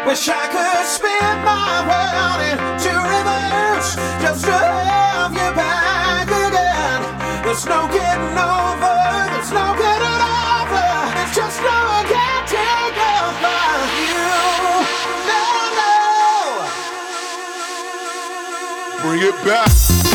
Wish I could spin my world into reverse just to have you back again. There's no getting over, there's no getting over. It's just no one can take over you. No, no. Bring it back.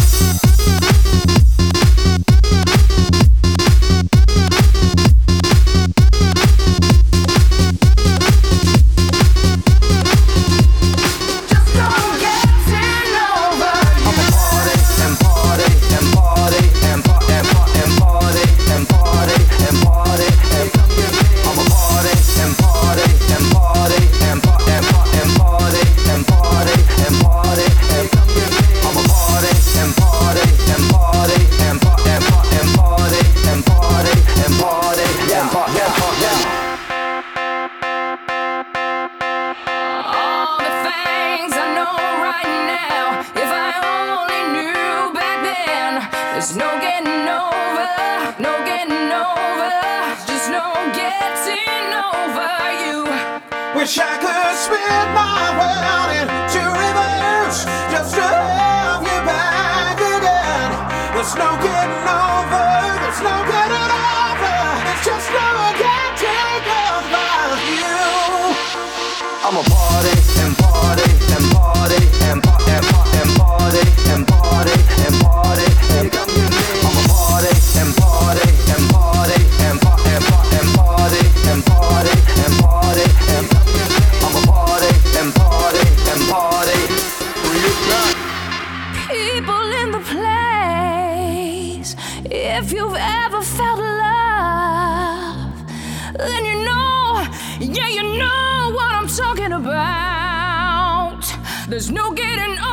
There's no getting over, no getting over, just no getting over you. Wish I could spin my world into reverse just to have you back again. There's no getting over, there's no getting over. It's just no one can take over you. I'm a party and party and party and party and party and party and party and party and come with me. I'm a party and party and party and party and party and party and party and party and come with me. I'm a party and party and party. Bring it back. People in the place, if you've ever felt love, then you know, yeah, you know what I'm talking about. There's no getting over.